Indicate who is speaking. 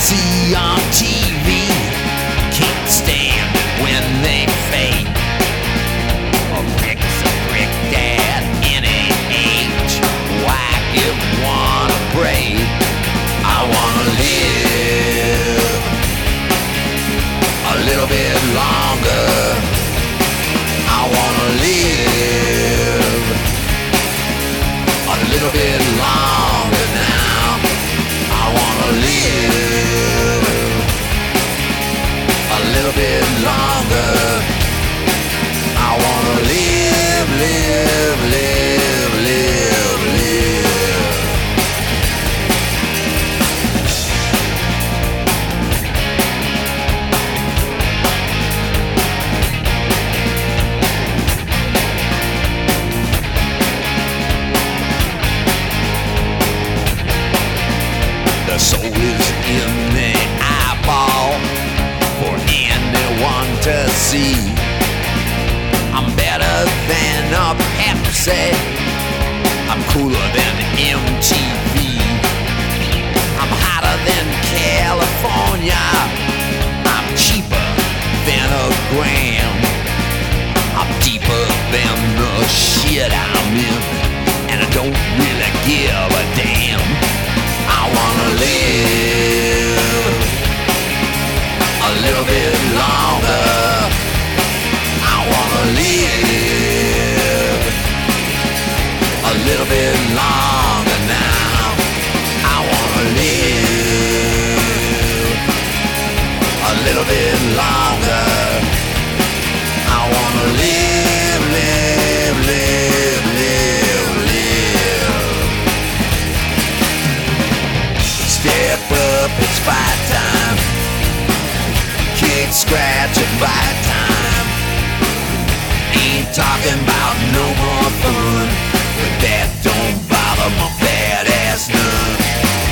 Speaker 1: see on TV. Can't stand it when they fade. A brick's a brick, Dad, in an age. Why give one a break? I wanna live a little bit longer. I wanna live a little bit longer now. I wanna live a little bit longer. I wanna live, live, live, live, live. The soul is in the eyeball for anyone to see. I'm better than a Pepsi. I'm cooler than MTV. I'm hotter than California. I'm cheaper than a gram. I'm deeper than the shit I'm in, and I don't really give a damn. I wanna live a little bit longer. I wanna live a little bit longer now. I wanna live a little bit longer. I wanna live, live, live, live, live. Step up, it's fight time. Kick, scratch, and bite time. Ain't talking about no more fun, but that don't bother my badass none.